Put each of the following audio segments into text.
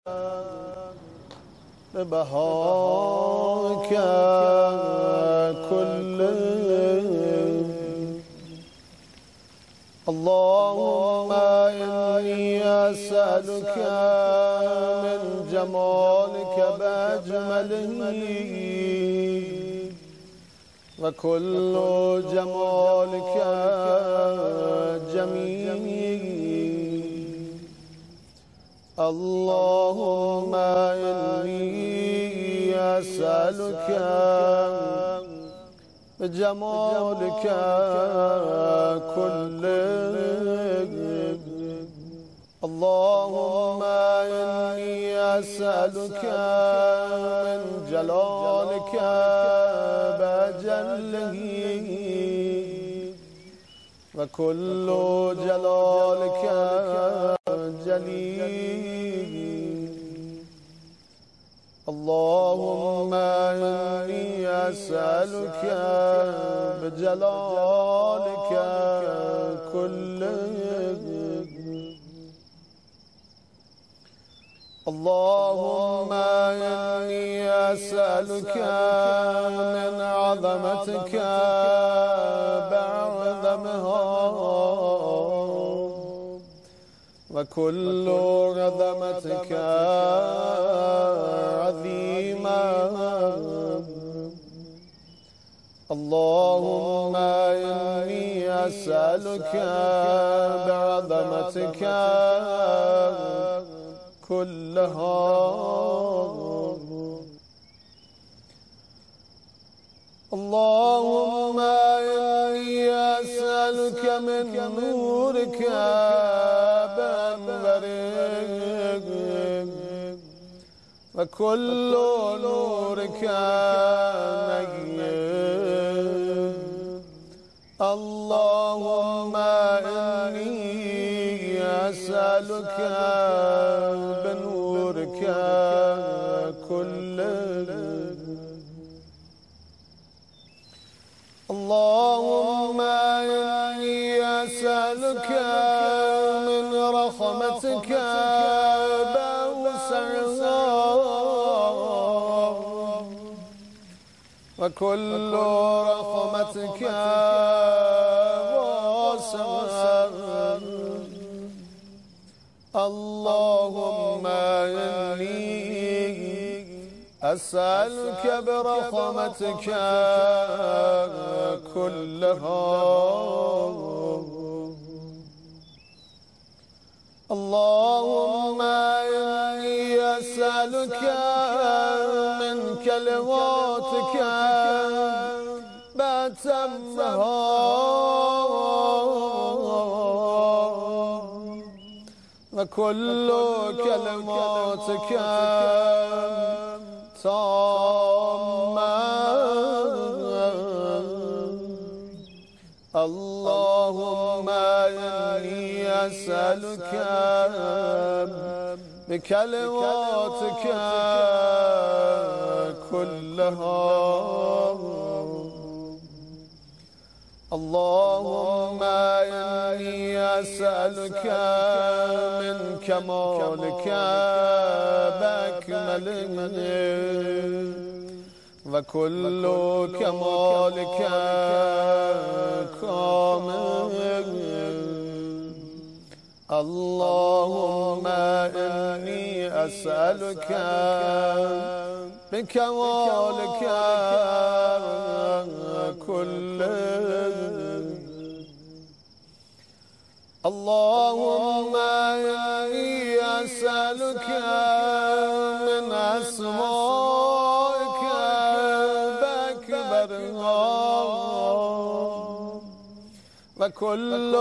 ببهاك كله اللهم إني أسألك من جمالك بأجمله وكل جمالك جميل اللهم إني أسألك بجمالك كله اللهم إني أسألك من جلالك بأجله وكل جلالك جليل اللهم إني أسألك بجلالك كله اللهم إني أسألك من عظمتك بعظمها وكل عظمتك عظيمة اللهم إني أسألك بعظمتك كلها اللهم إني أسألك من نورك بأنورك وكل نورك نير اللهم إني أسألك بنورك كله اللهم إني أسألك من رحمتك بأوسعها وكل رحمتك واسعة اللهم إني أسألك برحمتك كلها اللهم إني أسألك من كلماتك بأتمها وكل كلماتك تامة اللهم إني أسألك بكلماتك كلها اللهم إني أسألك من كمالك بأكمله وكل كمالك كامل اللهم إني أسألك بكمالك كله اللهم إني أسألك من أسمائك بأكبرها وكل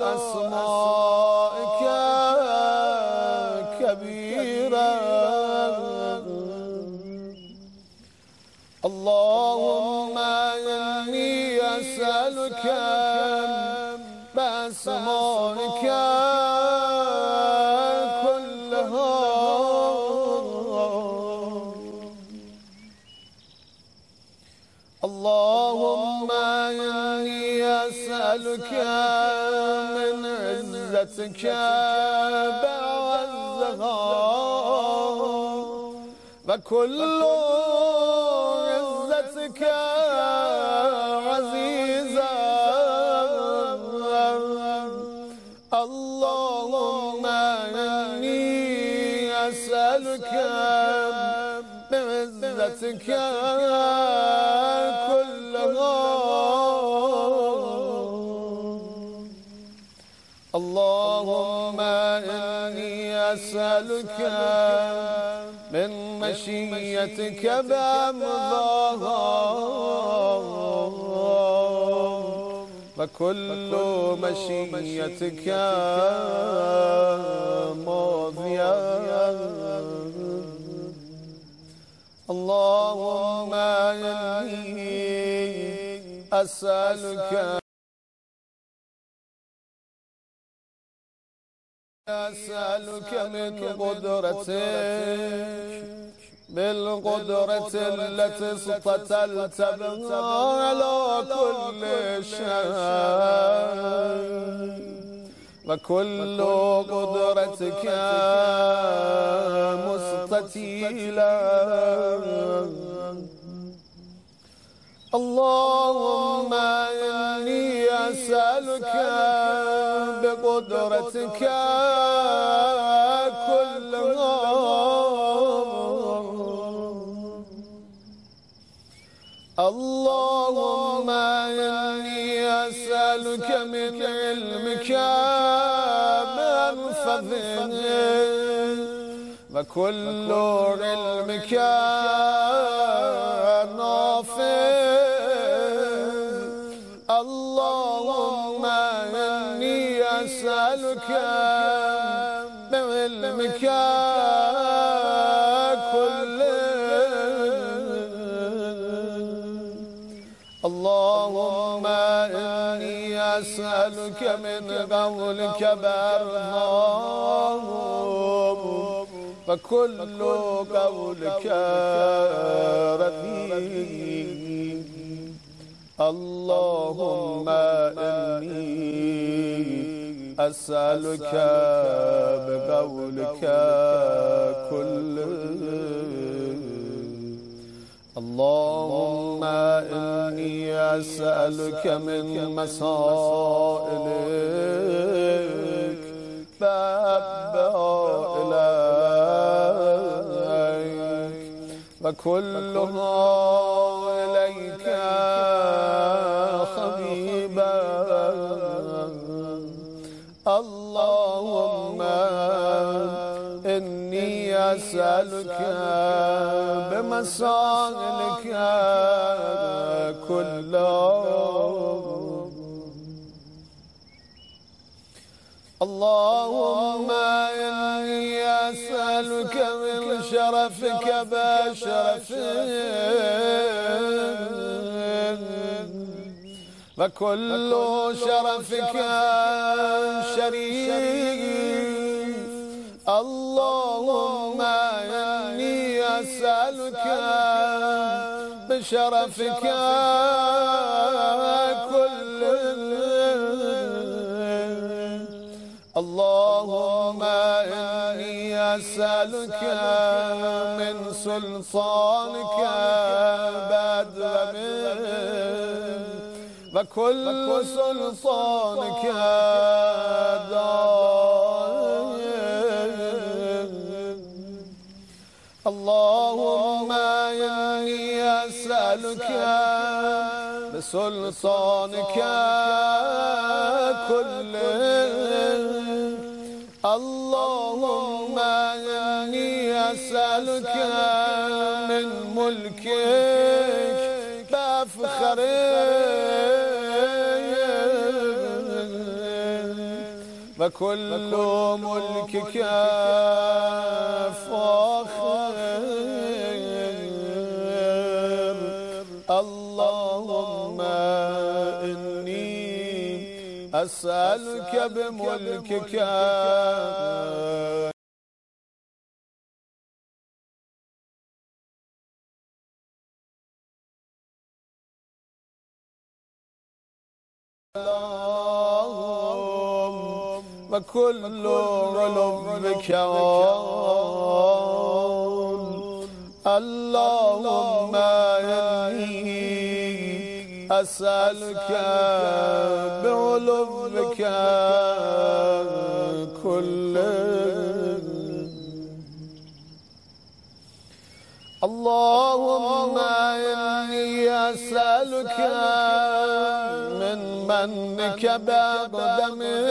أسمائك كبيرة اللهم إني أسألك بأسمائك كلها اللهم إني أسألك من عزتك بعزها وكل عزتك عزيزا اللهم إني أسألك بعزتك كلها اللهم إني أسألك من مشيتك بأمضاها وكل مشيتك ماضية اللهم إني أسألك من قدرتك بالقدرة التي استطلت بها على كل شيء وكل قدرتك مستطيلة اللهم إني أسألك بقدرتك كلها اللهم إني أسألك من علمك منفذ وكل علمك نافع اللهم إني أسألك بعلمك اللهم إني أسألك من قولك برهام فكل قولك رقيب اللهم إني أسألك بقولك كله اللهم إني أسألك من مسائلك بأبها إليك وكلها إليك حبيبا اللهم إني أسألك بمسائلك كلها اللهم إني أسألك من شرفك بشرفك وكل شرفك شريف اللهم إني أسألك بشرفك كله اللهم إني أسألك من سلطانك بدر وكل سلطانك دائم اللهم إني أسألك بسلطانك كله اللهم إني أسألك من ملكك بفخرك وكل ملكك فاخر اللهم إني أسألك بملكك وكل علوك اللهم إني أسألك بعلوك كله. اللهم إني أسألك من منك بأقدمه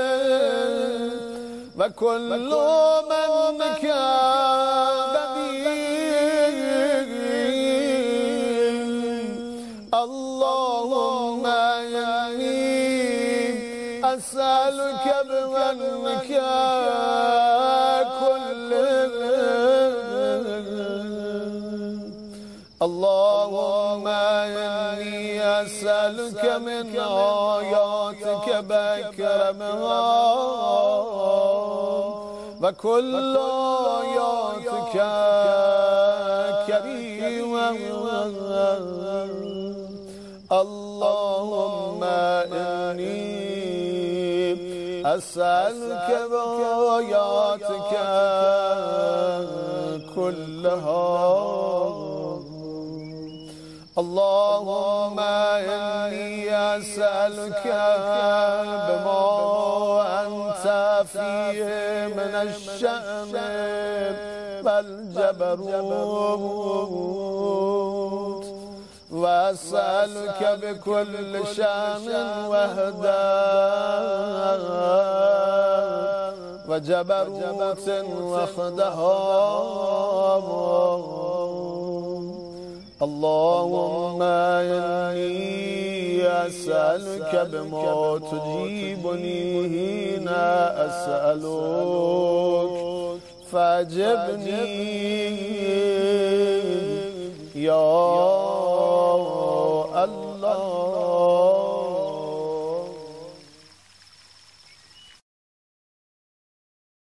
وكل منك بديع. اللهم إني أسألك بمنك كله. اللهم إني أسألك من آياتك بأكرمها وكل آياتك كريمة. اللهم إني أسألك بآياتك كلها. اللهم إني أسألك بما أنت فيه من الشأن والجبروت، وأسألك بكل شأن وهداء وجبروت وخدهام. اللهم إني أسألك بما تجيبني حين أسألك فأجبني يا الله.